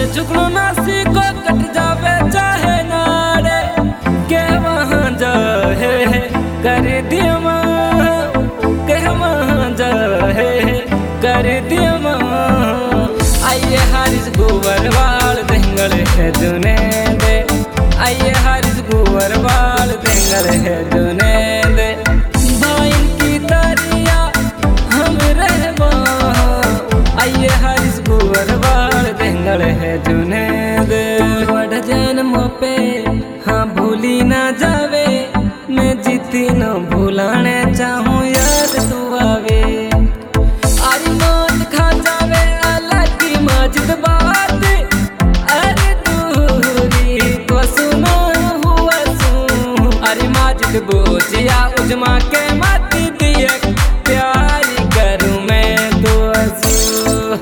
झुकनो ना सीखो कट जावे चाहे नारे के वहाँ जाहे कर दिया के वहाँ जाहे कर दिया। आइए हारिस गोबरवाल देंगल है दुने दे, आइए हारिस गोबरवाल देंगल है दुने दे। भाइन की तारिया हम रहबा, आइए हारिस गोबरवाल देंगल है दुने दे। बढ़ जन्म पे हाँ भूली ना जावे, मैं जीती न भूलाने चाहूँ याद तू आवे। आरी मौत खा जावे अलग की माजिद बात, अरे दूरी तो सुनो हुआ सू। अरे माजिद बोझिया उजमा के मत दिया, प्यारी करूँ मैं तो असू।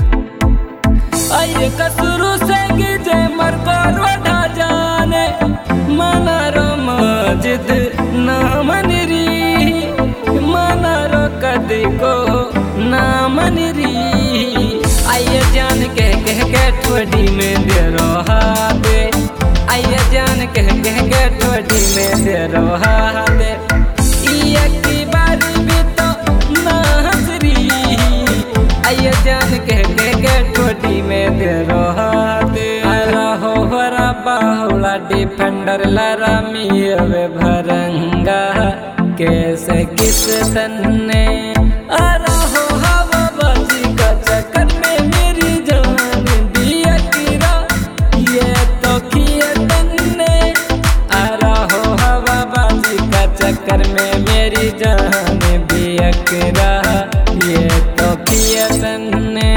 आइए कसुरु से गिजे मर को रोढ़ा जाने, मना रो माजिद ना मनरी, मना रो कदी को ना मनरी। आइए जान कह के ठोडी में दे रोहा दे, आइए जान कह के ठोडी में दे रोहा दे। इया की बारी भी तो ना हंसरी, आइए जान कह के ठोडी में दे रोहा दे। रहो हरा बाहुला डिफेंडर लरा मियवे भरंगा, कैसे किस तन्ने रहो हवा बाजी का चक्कर में मेरी जान दिया किरा, ये तो किए तन्ने। रहो हवा बाजी का चक्कर में मेरी जान दिया किरा, ये तो किए तन्ने।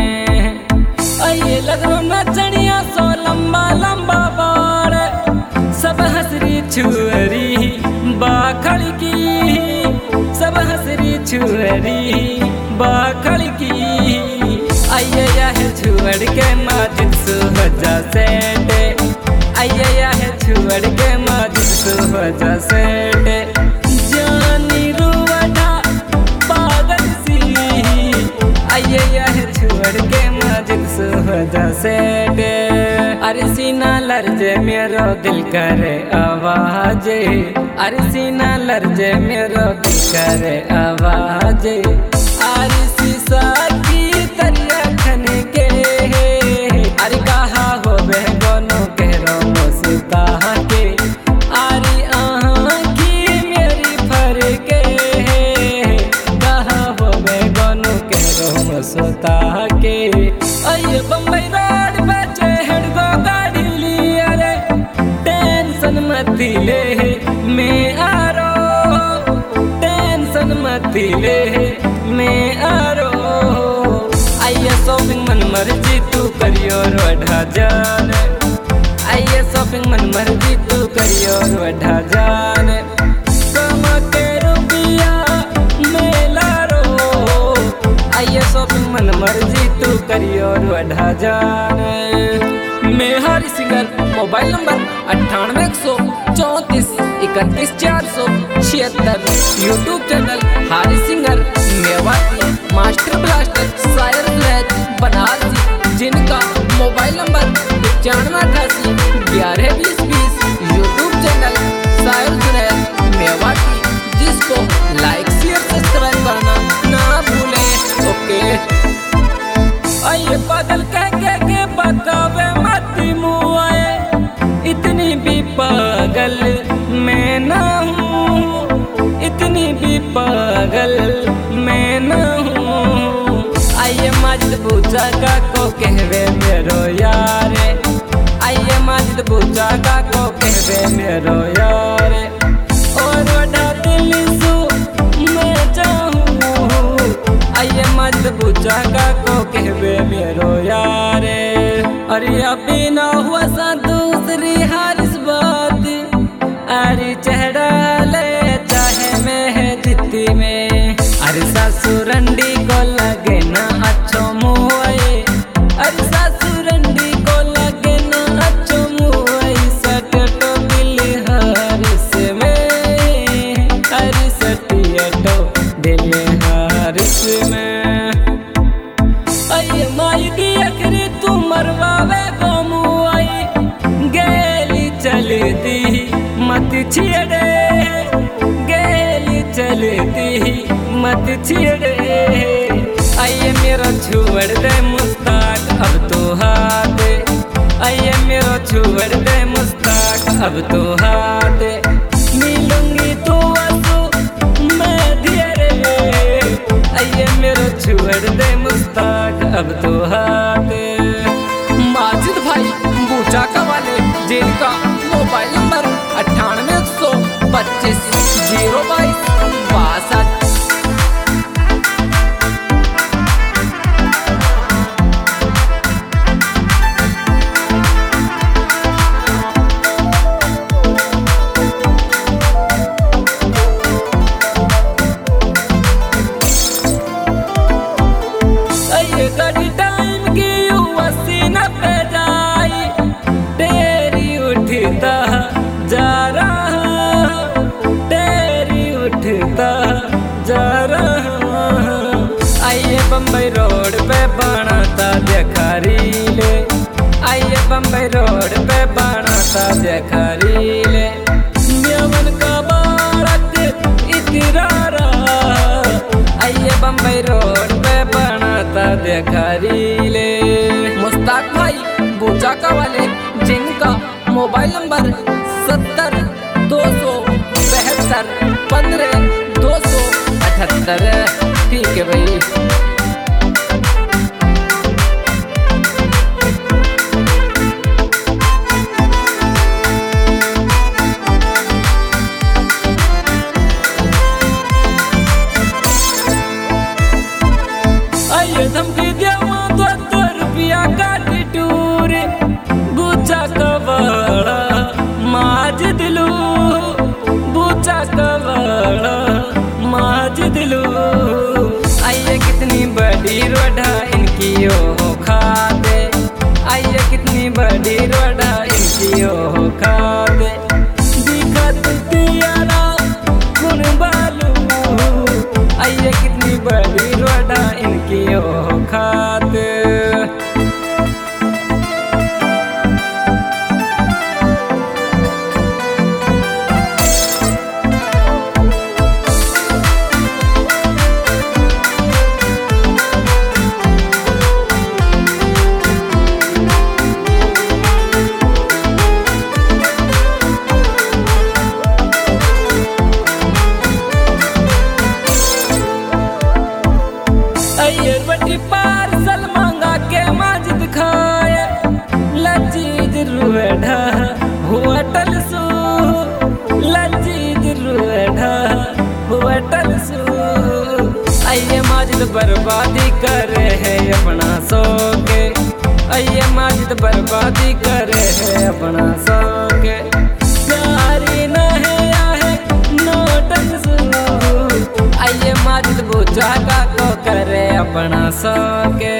आइए लगो नचनिया सो लंबा लंबा बार, सब हंसरी छुअरी बाखड़ की, सब हंसरी छुअरी बाखड़ की। आइए यह छुअड़ के माजिद सुहजा सेटे, आइए यह छुअड़ के माजिद सुहजा सेटे। जानी रुवटा पागल सी, आइए यह छुअड़ के माजिद सुहजा सेटे। अरे सीना लर्जे मेरो दिल करे आवाज, अरे सीना लर्जे मेरो दिल करे आवाज। अरे सीसा की तरिया खन के, अरे कहा हो बे गोनो कह रो मुस्ता के। अरे आँखी मेरी फर के, कहा हो बे गोनो कह रो मुस्ता के। आइए बम्बई रोड पे चढ़ गाड़ी लिया रे, टेंशन मत ले मैं आ रो, टेंशन मत ले मैं आ रो। आइए शॉपिंग मन मर्जी तू करियो रोढ़ा जाने, आइए शॉपिंग मन मर्जी तू करियो रोढ़ा जाने। कमा के रुपया मेला रो, आइए शॉपिंग मन मर्जी तू करियो रोढ़ा जाने। मैं Haris singer, mobile number 98 134 31 476, YouTube channel Haris singer Mewati, master blaster शायर सुरैज बनारसी, जिनका मोबाइल नंबर 95 88 11 20 20, यूट्यूब चैनल शायर सुरैज मेवाती, जिसको लाइक शेयर सब्सक्राइब करना ना भूलें। ओके आइए पागल कह के बकावे मती मुआए, इतनी भी पागल मैं ना हूँ, इतनी भी पागल मैं ना हूँ। आइए माजिद बूचा का को कहवे मेरो यारे, आइए माजिद बूचा का को कहवे मेरो यारे। और वड़ा दिल सू मैं चाहूँ, आइए माजिद बूचा का को कहवे मेरो यारे। अरे अभी ना हुआ सा दूसरी हारिस बात, अरे चढ़ा ले चाहे मैं जितती में। अरे सासुरंडी को लगे ना अच्छो मुँह, अरे सासुरंडी को लगे ना अच्छो मुँह। सट तो दिल हारिस में, अरे सटिया तो दिल हारिस में। आइए माई की अखरी तू मरवावे को मत छेड़े, गेली चलती मत छेड़े। आइए मेरा छोड़ दे मुस्ताक अब तो हाथ, आइए मेरा छोड़ दे मुस्ताक अब तो हाथ। मिलूंगी तो आंसू मैं धीरे, आइए मेरा छोड़ दे मुस्ताक अब तो हाथ। माजिद भाई बूचा का वाले, जिनका मोबाइल नंबर 9812502262। कड़ी टाइम की वसीना पे जाई, तेरी उठता जा रहा, तेरी उठता जा रहा। आइए बम्बई रोड पे बनाता देखा रीले, आइए बम्बई रोड पे बनाता देखा रीले। यमन का बारात इतरारा, आइए बम्बई रोड पे बनाता देखा रीले। मुस्ताक भाई बूचा का वाले, जिनका मोबाइल नंबर 70 272 15 278। ठीक है भाई। धमकी देवा तो रुपया का टूर, बूचा कवाड़ा माज दिलू, बूचा कवाड़ा माज दिलू। आइए कितनी बड़ी रोडा इनकी ओ खाते, आइए कितनी बड़ी रोडा इनकी ओ खाते। दिखत तियारा कुन बालू, आइए कितनी बड़ी रोडा इनकी ओ खाते। बड़ी पार्सल मंगा के माजिद खाए, लजीज रुएढ़ा होटल सू, लजीज रुएढ़ा होटल सू। आइए माजिद बर्बादी करे है अपना सो के, आइए माजिद बर्बादी करे है अपना सो के। प्यारी न है नोटन सू, आइए माजिद बूचा का को करे अपना सके।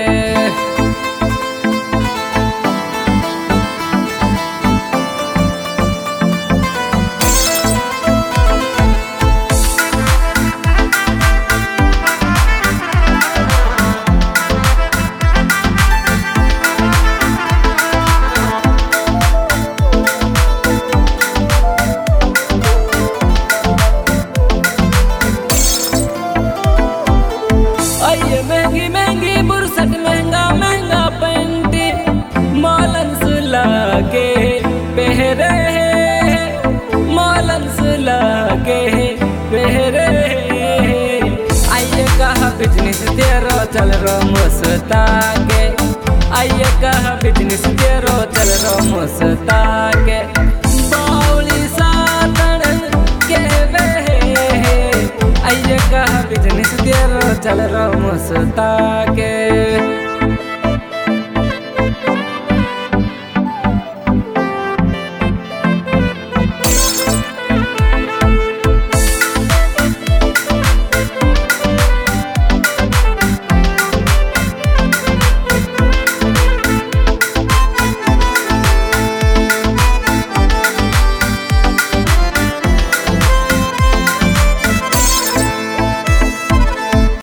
आइए महंगी महंगी बुरसट, महंगा महंगा पैंटी, मॉलन सुला के पहरे, मॉलन सुला के पहरे। आइए कहा बिजनेस तेरो चल रो मुस्ताके, आइए कहा बिजनेस तेरो चल रो मुस्ताके। बाउली सातन के आइए कहा बिजनेस तेरो चल रो मुस्ताके।